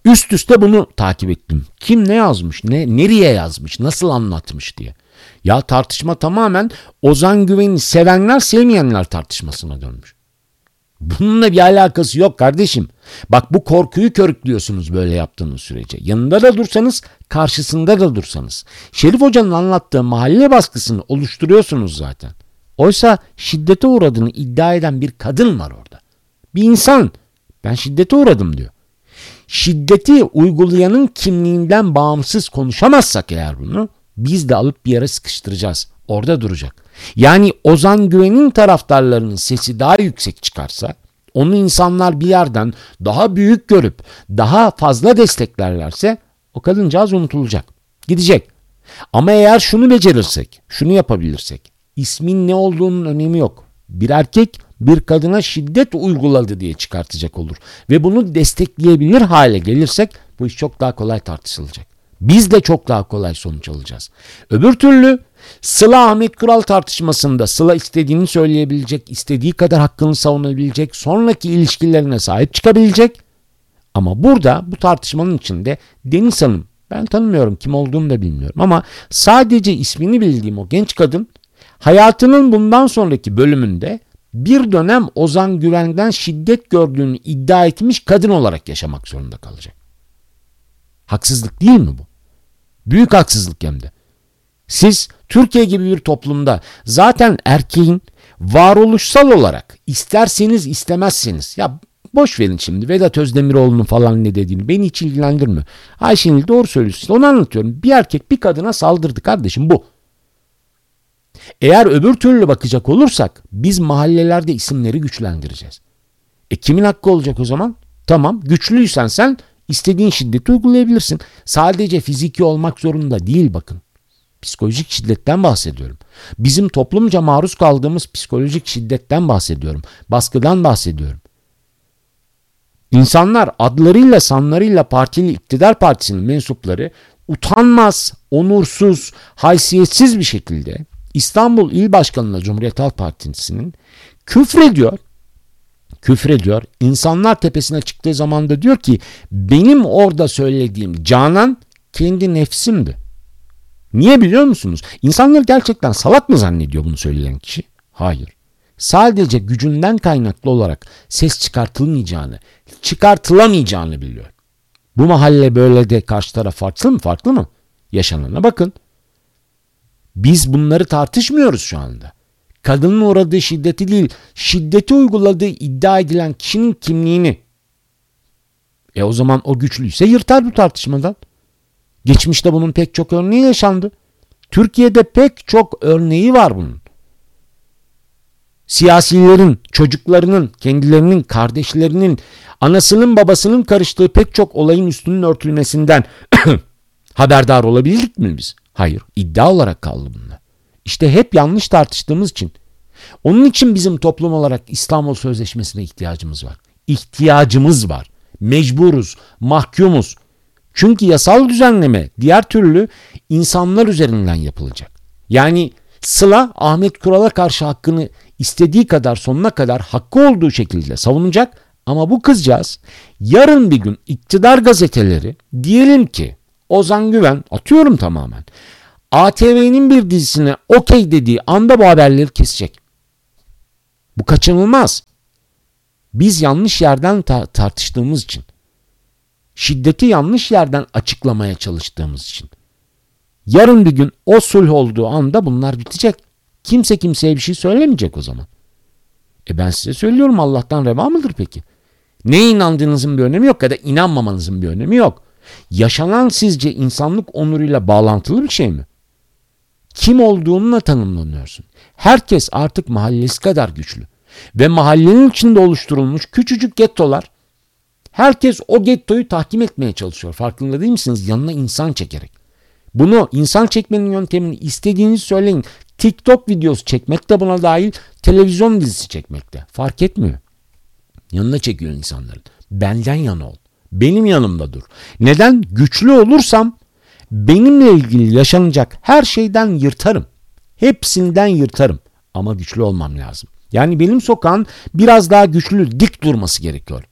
Üst üste bunu takip ettim. Kim ne yazmış, nereye yazmış, nasıl anlatmış diye. Ya tartışma tamamen Ozan Güven'i sevenler sevmeyenler tartışmasına dönmüş. Bununla bir alakası yok kardeşim. Bak, bu korkuyu körüklüyorsunuz böyle yaptığınız sürece. Yanında da dursanız, karşısında da dursanız. Şerif Hoca'nın anlattığı mahalle baskısını oluşturuyorsunuz zaten. Oysa şiddete uğradığını iddia eden bir kadın var orada. Bir insan, ben şiddete uğradım diyor. Şiddeti uygulayanın kimliğinden bağımsız konuşamazsak eğer bunu, biz de alıp bir yere sıkıştıracağız. Orada duracak. Yani Ozan Güven'in taraftarlarının sesi daha yüksek çıkarsa, onu insanlar bir yerden daha büyük görüp daha fazla desteklerlerse o kadıncağız unutulacak. Gidecek. Ama eğer şunu becerirsek, şunu yapabilirsek, ismin ne olduğunun önemi yok. Bir erkek bir kadına şiddet uyguladı diye çıkartacak olur. Ve bunu destekleyebilir hale gelirsek bu iş çok daha kolay tartışılacak. Biz de çok daha kolay sonuç alacağız. Öbür türlü Sıla Ahmet Kural tartışmasında Sıla istediğini söyleyebilecek, istediği kadar hakkını savunabilecek, sonraki ilişkilerine sahip çıkabilecek. Ama burada bu tartışmanın içinde Deniz Hanım, ben tanımıyorum, kim olduğunu da bilmiyorum ama sadece ismini bildiğim o genç kadın hayatının bundan sonraki bölümünde bir dönem Ozan Güven'den şiddet gördüğünü iddia etmiş kadın olarak yaşamak zorunda kalacak. Haksızlık değil mi bu? Büyük haksızlık hem de. Siz Türkiye gibi bir toplumda zaten erkeğin varoluşsal olarak isterseniz istemezseniz, ya boş verin şimdi Vedat Özdemiroğlu'nun falan ne dediğini, beni hiç ilgilendirmiyor. Ayşenil doğru söylüyorsun, onu anlatıyorum. Bir erkek bir kadına saldırdı kardeşim, bu. Eğer öbür türlü bakacak olursak biz mahallelerde isimleri güçlendireceğiz. Kimin hakkı olacak o zaman? Tamam, güçlüysen sen istediğin şiddeti uygulayabilirsin. Sadece fiziki olmak zorunda değil bakın. Psikolojik şiddetten bahsediyorum. Bizim toplumca maruz kaldığımız psikolojik şiddetten bahsediyorum. Baskıdan bahsediyorum. İnsanlar adlarıyla sanlarıyla partili iktidar partisinin mensupları utanmaz, onursuz, haysiyetsiz bir şekilde İstanbul İl Başkanı'na Cumhuriyet Halk Partisi'nin küfrediyor. İnsanlar tepesine çıktığı zaman da diyor ki benim orada söylediğim Canan kendi nefsimdi. Niye biliyor musunuz? İnsanlar gerçekten salak mı zannediyor bunu söyleyen kişi? Hayır. Sadece gücünden kaynaklı olarak ses çıkartılamayacağını biliyor. Bu mahalle böyle de karşı taraf farklı mı? Farklı mı? Yaşanana bakın. Biz bunları tartışmıyoruz şu anda. Kadının uğradığı şiddeti değil, şiddeti uyguladığı iddia edilen kişinin kimliğini. O zaman o güçlüyse yırtar bu tartışmadan. Geçmişte bunun pek çok örneği yaşandı. Türkiye'de pek çok örneği var bunun. Siyasilerin, çocuklarının, kendilerinin, kardeşlerinin, anasının, babasının karıştığı pek çok olayın üstünün örtülmesinden haberdar olabildik mi biz? Hayır, iddia olarak kaldı bunlar. İşte hep yanlış tartıştığımız için. Onun için bizim toplum olarak İstanbul Sözleşmesi'ne ihtiyacımız var. İhtiyacımız var. Mecburuz, mahkumuz. Çünkü yasal düzenleme diğer türlü insanlar üzerinden yapılacak. Yani Sıla Ahmet Kural'a karşı hakkını istediği kadar sonuna kadar hakkı olduğu şekilde savunacak ama bu kızcağız yarın bir gün iktidar gazeteleri diyelim ki Ozan Güven, atıyorum tamamen, ATV'nin bir dizisine okey dediği anda bu haberleri kesecek. Bu kaçınılmaz. Biz yanlış yerden tartıştığımız için, şiddeti yanlış yerden açıklamaya çalıştığımız için. Yarın bir gün o sulh olduğu anda bunlar bitecek. Kimse kimseye bir şey söylemeyecek o zaman. Ben size söylüyorum, Allah'tan reva mıdır peki? Neye inandığınızın bir önemi yok ya da inanmamanızın bir önemi yok. Yaşanan sizce insanlık onuruyla bağlantılı bir şey mi? Kim olduğunla tanımlanıyorsun. Herkes artık mahallesi kadar güçlü. Ve mahallenin içinde oluşturulmuş küçücük gettolar, herkes o gettoyu tahkim etmeye çalışıyor. Farkında değil misiniz? Yanına insan çekerek. Bunu, insan çekmenin yöntemini istediğinizi söyleyin. TikTok videosu çekmek de buna dahil, televizyon dizisi çekmek de. Fark etmiyor. Yanına çekiyor insanların. Benden yana ol. Benim yanımda dur. Neden? Güçlü olursam benimle ilgili yaşanacak her şeyden yırtarım. Hepsinden yırtarım. Ama güçlü olmam lazım. Yani benim sokağın biraz daha güçlü, dik durması gerekiyor.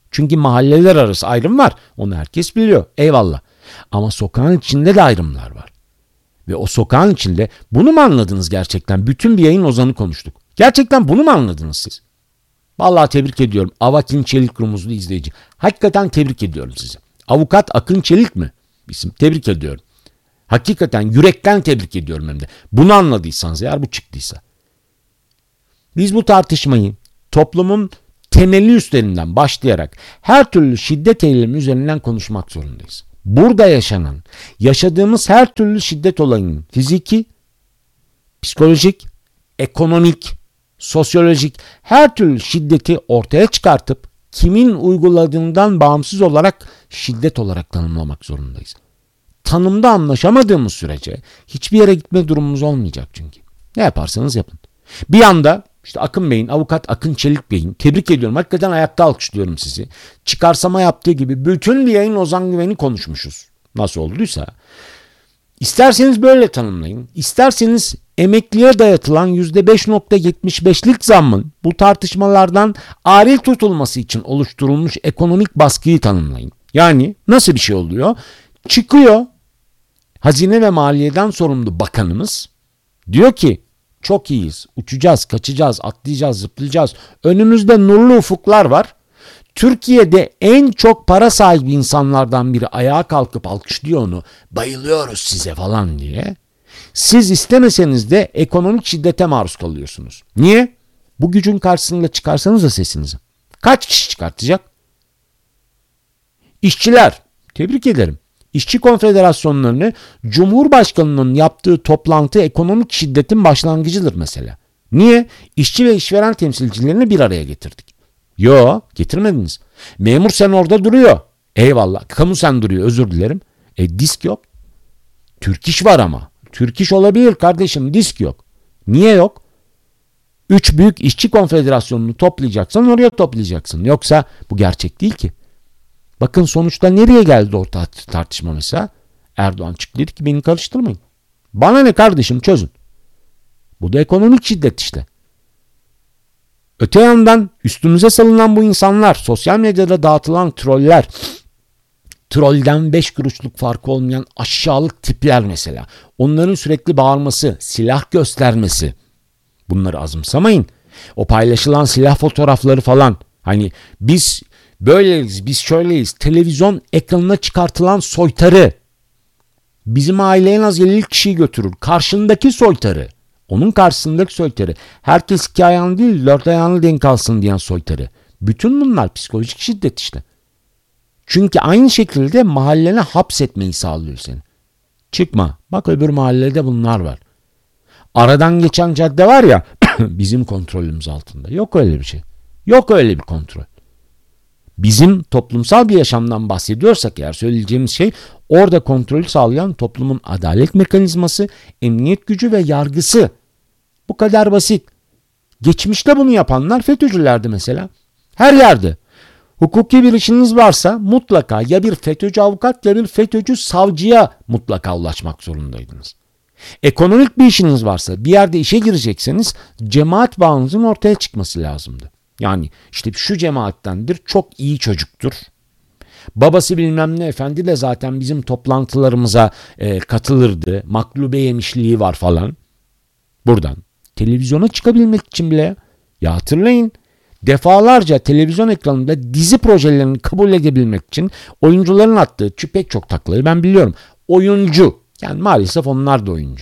Çünkü mahalleler arası ayrım var. Onu herkes biliyor. Eyvallah. Ama sokağın içinde de ayrımlar var. Ve o sokağın içinde bunu mu anladınız gerçekten? Bütün bir yayın Ozan'ı konuştuk. Gerçekten bunu mu anladınız siz? Vallahi tebrik ediyorum. Avakin Çelik rumuzlu izleyici. Hakikaten tebrik ediyorum sizi. Avukat Akın Çelik mi? İsim. Tebrik ediyorum. Hakikaten yürekten tebrik ediyorum hem de. Bunu anladıysanız eğer bu çıktıysa. Biz bu tartışmayı toplumun temeli üstlerinden başlayarak her türlü şiddet eylemi üzerinden konuşmak zorundayız. Burada yaşadığımız her türlü şiddet olayının fiziki, psikolojik, ekonomik, sosyolojik her türlü şiddeti ortaya çıkartıp kimin uyguladığından bağımsız olarak şiddet olarak tanımlamak zorundayız. Tanımda anlaşamadığımız sürece hiçbir yere gitme durumumuz olmayacak çünkü. Ne yaparsanız yapın. Bir anda işte Akın Bey'in, avukat Akın Çelik Bey'in, tebrik ediyorum. Hakikaten ayakta alkışlıyorum sizi. Çıkarsama yaptığı gibi bütün bir yayın Ozan Güven'i konuşmuşuz. Nasıl olduysa. İsterseniz böyle tanımlayın. İsterseniz emekliye dayatılan %5.75'lik zammın bu tartışmalardan aril tutulması için oluşturulmuş ekonomik baskıyı tanımlayın. Yani nasıl bir şey oluyor? Çıkıyor Hazine ve Maliye'den sorumlu bakanımız diyor ki çok iyiyiz, uçacağız, kaçacağız, atlayacağız, zıplayacağız. Önümüzde nurlu ufuklar var. Türkiye'de en çok para sahibi insanlardan biri ayağa kalkıp alkışlıyor onu. Bayılıyoruz size falan diye. Siz istemeseniz de ekonomik şiddete maruz kalıyorsunuz. Niye? Bu gücün karşısında çıkarsanız da sesinizi. Kaç kişi çıkartacak? İşçiler. Tebrik ederim. İşçi konfederasyonlarını Cumhurbaşkanı'nın yaptığı toplantı ekonomik şiddetin başlangıcıdır mesela. Niye? İşçi ve işveren temsilcilerini bir araya getirdik. Yo, getirmediniz. Memur sen orada duruyor. Eyvallah. Kamu sen duruyor, özür dilerim. Disk yok. Türk İş var ama. Türk İş olabilir kardeşim, disk yok. Niye yok? 3 büyük işçi konfederasyonunu toplayacaksan oraya toplayacaksın. Yoksa bu gerçek değil ki. Bakın sonuçta nereye geldi o tartışma mesela? Erdoğan çıktı dedi ki beni karıştırmayın. Bana ne kardeşim, çözün. Bu da ekonomik şiddet işte. Öte yandan üstümüze salınan bu insanlar, sosyal medyada dağıtılan troller, trollden 5 kuruşluk farkı olmayan aşağılık tipler mesela. Onların sürekli bağırması, silah göstermesi. Bunları azımsamayın. O paylaşılan silah fotoğrafları falan. Hani biz böyleyiz, biz şöyleyiz. Televizyon ekranına çıkartılan soytarı. Bizim aile en az 50 kişiyi götürür. Karşındaki soytarı. Onun karşısındaki soytarı. Herkes 2 ayağını değil 4 ayağını denk alsın diyen soytarı. Bütün bunlar psikolojik şiddet işte. Çünkü aynı şekilde mahallene hapsetmeyi sağlıyor seni. Çıkma. Bak öbür mahallede bunlar var. Aradan geçen cadde var ya bizim kontrolümüz altında. Yok öyle bir şey. Yok öyle bir kontrol. Bizim toplumsal bir yaşamdan bahsediyorsak eğer söyleyeceğimiz şey orada kontrolü sağlayan toplumun adalet mekanizması, emniyet gücü ve yargısı. Bu kadar basit. Geçmişte bunu yapanlar FETÖ'cülerdi mesela. Her yerde. Hukuki bir işiniz varsa mutlaka ya bir FETÖ'cü avukat ya bir FETÖ'cü savcıya mutlaka ulaşmak zorundaydınız. Ekonomik bir işiniz varsa bir yerde işe girecekseniz cemaat bağınızın ortaya çıkması lazımdı. Yani işte şu cemaattendir, çok iyi çocuktur. Babası bilmem ne efendi de zaten bizim toplantılarımıza katılırdı. Maklube yemişliği var falan. Buradan televizyona çıkabilmek için bile ya hatırlayın. Defalarca televizyon ekranında dizi projelerini kabul edebilmek için oyuncuların attığı pek çok taklayı ben biliyorum. Oyuncu. Yani maalesef onlar da oyuncu.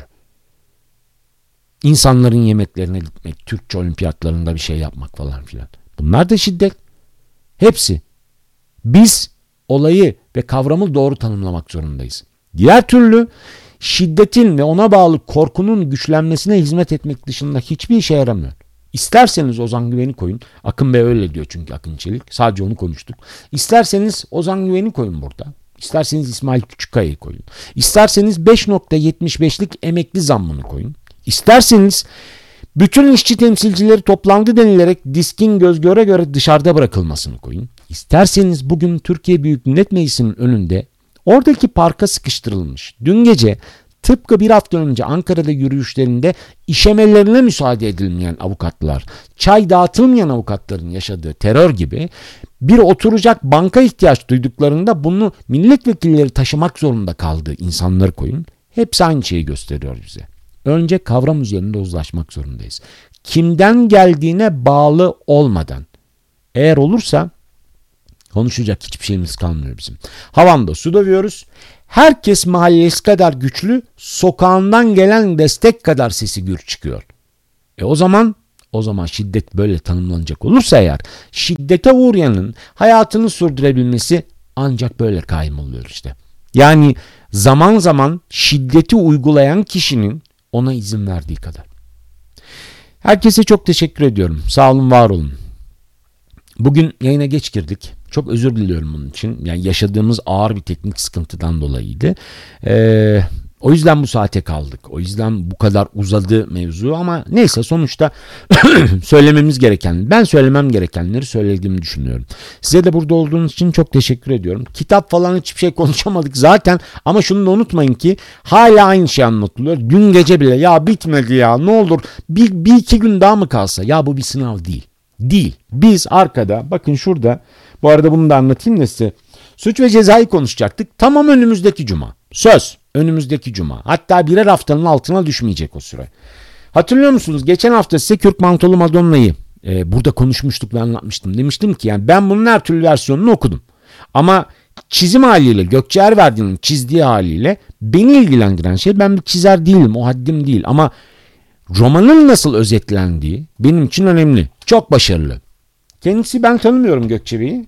İnsanların yemeklerine gitmek, Türkçe olimpiyatlarında bir şey yapmak falan filan. Bunlar da şiddet. Hepsi. Biz olayı ve kavramı doğru tanımlamak zorundayız. Diğer türlü şiddetin ve ona bağlı korkunun güçlenmesine hizmet etmek dışında hiçbir işe yaramıyor. İsterseniz Ozan Güven'i koyun. Akın Bey öyle diyor çünkü Akın Çelik. Sadece onu konuştuk. İsterseniz Ozan Güven'i koyun burada. İsterseniz İsmail Küçükkaya'yı koyun. İsterseniz 5.75'lik emekli zammını koyun. İsterseniz bütün işçi temsilcileri toplandı denilerek diskin göz göre göre dışarıda bırakılmasını koyun. İsterseniz bugün Türkiye Büyük Millet Meclisi'nin önünde oradaki parka sıkıştırılmış dün gece Tıpkı bir hafta önce Ankara'da yürüyüşlerinde işemelerine müsaade edilmeyen avukatlar, çay dağıtılmayan avukatların yaşadığı terör gibi bir oturacak banka ihtiyaç duyduklarında bunu milletvekilleri taşımak zorunda kaldığı insanları koyun. Hepsi aynı şeyi gösteriyor bize. Önce kavram üzerinde uzlaşmak zorundayız. Kimden geldiğine bağlı olmadan. Eğer olursa konuşacak hiçbir şeyimiz kalmıyor bizim. Havanda su dövüyoruz. Herkes mahallesi kadar güçlü, sokağından gelen destek kadar sesi gür çıkıyor. O zaman şiddet böyle tanımlanacak olursa eğer, şiddete uğrayanın hayatını sürdürebilmesi ancak böyle kaim oluyor işte. Yani zaman zaman şiddeti uygulayan kişinin ona izin verdiği kadar. Herkese çok teşekkür ediyorum. Sağ olun, var olun. Bugün yayına geç girdik. Çok özür diliyorum bunun için. Yani yaşadığımız ağır bir teknik sıkıntıdan dolayıydı. O yüzden bu saate kaldık. O yüzden bu kadar uzadı mevzu ama neyse sonuçta ben söylemem gerekenleri söylediğimi düşünüyorum. Size de burada olduğunuz için çok teşekkür ediyorum. Kitap falan hiçbir şey konuşamadık zaten ama şunu da unutmayın ki hala aynı şey anlatılıyor. Dün gece bile ya bitmedi ya ne olur bir iki gün daha mı kalsa, ya bu bir sınav değil. Değil. Biz arkada bakın şurada, bu arada bunu da anlatayım da size. Suç ve cezayı konuşacaktık. Tamam, önümüzdeki cuma. Söz. Önümüzdeki cuma. Hatta birer haftanın altına düşmeyecek o süre. Hatırlıyor musunuz? Geçen hafta size Kürk Mantolu Madonna'yı burada konuşmuştuk ve anlatmıştım. Demiştim ki yani ben bunun her türlü versiyonunu okudum. Ama çizim haliyle, Gökçe Erverdi'nin çizdiği haliyle beni ilgilendiren şey, ben bir çizer değilim. O haddim değil. Ama romanın nasıl özetlendiği benim için önemli. Çok başarılı. Kendisi, ben tanımıyorum Gökçe Bey'i.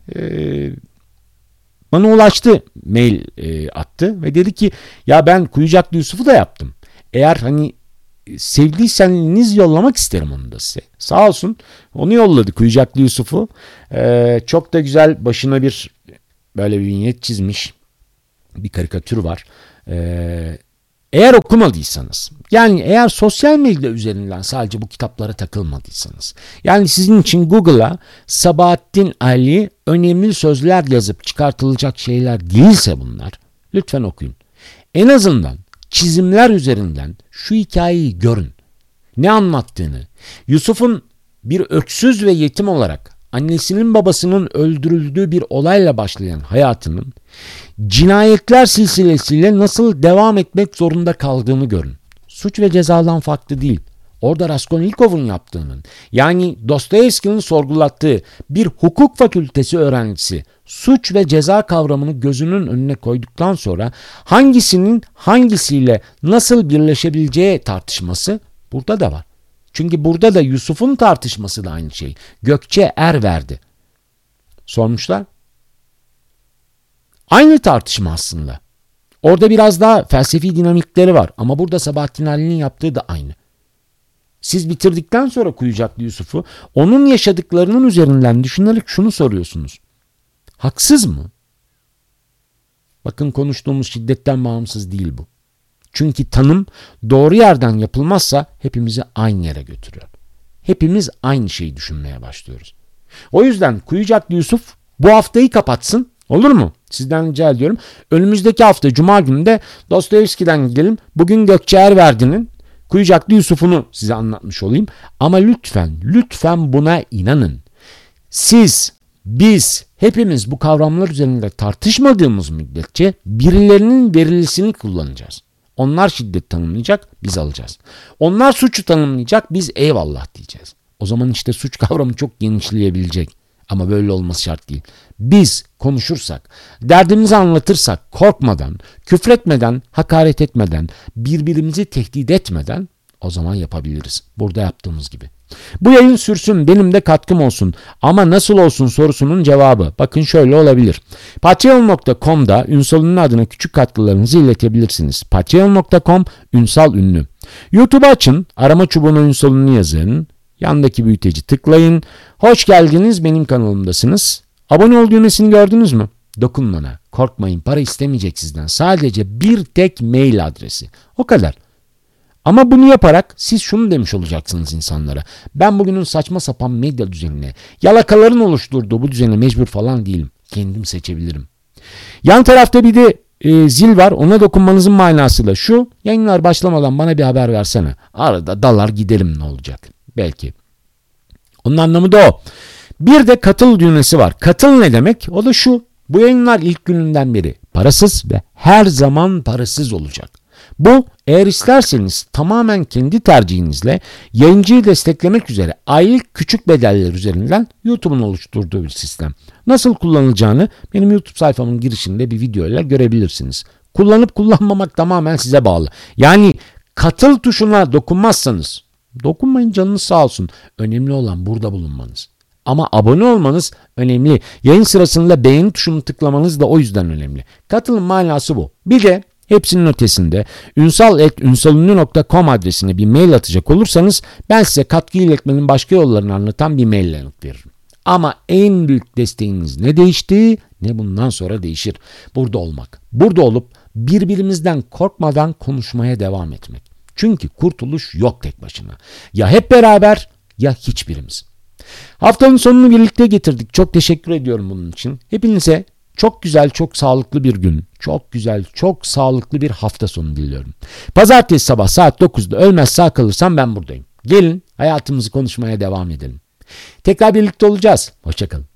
Bana ulaştı, mail attı ve dedi ki ya ben Kuyucaklı Yusuf'u da yaptım. Eğer hani sevdiyseniz yollamak isterim onu da size. Sağ olsun onu yolladı, Kuyucaklı Yusuf'u. Çok da güzel, başına bir böyle bir vinyet çizmiş. Bir karikatür var. Eğer okumadıysanız, yani eğer sosyal medya üzerinden sadece bu kitaplara takılmadıysanız, yani sizin için Google'a Sabahattin Ali önemli sözler yazıp çıkartılacak şeyler değilse bunlar, lütfen okuyun. En azından çizimler üzerinden şu hikayeyi görün. Ne anlattığını, Yusuf'un bir öksüz ve yetim olarak annesinin babasının öldürüldüğü bir olayla başlayan hayatının cinayetler silsilesiyle nasıl devam etmek zorunda kaldığını görün. Suç ve Cezadan farklı değil. Orada Raskolnikov'un yaptığının, yani Dostoyevski'nin sorgulattığı bir hukuk fakültesi öğrencisi suç ve ceza kavramını gözünün önüne koyduktan sonra hangisinin hangisiyle nasıl birleşebileceği tartışması burada da var. Çünkü burada da Yusuf'un tartışması da aynı şey. Gökçe Erverdi. Sormuşlar. Aynı tartışma aslında. Orada biraz daha felsefi dinamikleri var ama burada Sabahattin Ali'nin yaptığı da aynı. Siz bitirdikten sonra Kuyucaklı Yusuf'u onun yaşadıklarının üzerinden düşünerek şunu soruyorsunuz. Haksız mı? Bakın, konuştuğumuz şiddetten bağımsız değil bu. Çünkü tanım doğru yerden yapılmazsa hepimizi aynı yere götürüyor. Hepimiz aynı şeyi düşünmeye başlıyoruz. O yüzden Kuyucaklı Yusuf bu haftayı kapatsın. Olur mu? Sizden rica ediyorum. Önümüzdeki hafta Cuma günü de Dostoyevski'den gidelim. Bugün Gökçe Erverdi'nin Kuyucaklı Yusuf'unu size anlatmış olayım. Ama lütfen buna inanın. Siz, biz, hepimiz bu kavramlar üzerinde tartışmadığımız müddetçe birilerinin verilisini kullanacağız. Onlar şiddet tanımlayacak, biz alacağız. Onlar suçu tanımlayacak, biz eyvallah diyeceğiz. O zaman işte suç kavramı çok genişleyebilecek. Ama böyle olması şart değil. Biz konuşursak, derdimizi anlatırsak, korkmadan, küfretmeden, hakaret etmeden, birbirimizi tehdit etmeden, o zaman yapabiliriz. Burada yaptığımız gibi. Bu yayın sürsün, benim de katkım olsun. Ama nasıl olsun sorusunun cevabı. Bakın şöyle olabilir. Patreon.com'da Ünsal Ünlü adına küçük katkılarınızı iletebilirsiniz. Patreon.com Ünsal Ünlü. YouTube'u açın, arama çubuğuna Ünsal Ünlü yazın. Yandaki büyüteci tıklayın. Hoş geldiniz, benim kanalımdasınız. Abone ol düğmesini gördünüz mü? Dokun bana. Korkmayın, para istemeyecek sizden. Sadece bir tek mail adresi. O kadar. Ama bunu yaparak siz şunu demiş olacaksınız insanlara. Ben bugünün saçma sapan medya düzenine, yalakaların oluşturduğu bu düzene mecbur falan değilim. Kendim seçebilirim. Yan tarafta bir de zil var. Ona dokunmanızın manası da şu. Yayınlar başlamadan bana bir haber versene. Arada dalar gidelim ne olacak. Belki. Onun anlamı da o. Bir de katıl düğmesi var. Katıl ne demek? O da şu. Bu yayınlar ilk gününden beri parasız ve her zaman parasız olacak. Bu eğer isterseniz tamamen kendi tercihinizle yayıncıyı desteklemek üzere aylık küçük bedeller üzerinden YouTube'un oluşturduğu bir sistem. Nasıl kullanılacağını benim YouTube sayfamın girişinde bir videoyla görebilirsiniz. Kullanıp kullanmamak tamamen size bağlı. Yani katıl tuşuna dokunmazsanız, dokunmayın canınız sağ olsun. Önemli olan burada bulunmanız. Ama abone olmanız önemli. Yayın sırasında beğeni tuşunu tıklamanız da o yüzden önemli. Katılım manası bu. Bir de hepsinin ötesinde ünsal@ünsalünlü.com adresine bir mail atacak olursanız ben size katkı iletmenin başka yollarını anlatan bir mail yanıt veririm. Ama en büyük desteğiniz ne değişti ne bundan sonra değişir. Burada olmak. Burada olup birbirimizden korkmadan konuşmaya devam etmek. Çünkü kurtuluş yok tek başına. Ya hep beraber ya hiçbirimiz. Haftanın sonunu birlikte getirdik. Çok teşekkür ediyorum bunun için. Hepinize çok güzel, çok sağlıklı bir gün, çok güzel, çok sağlıklı bir hafta sonu diliyorum. Pazartesi sabah saat 9'da ölmez sağ kalırsam ben buradayım. Gelin hayatımızı konuşmaya devam edelim. Tekrar birlikte olacağız. Hoşça kalın.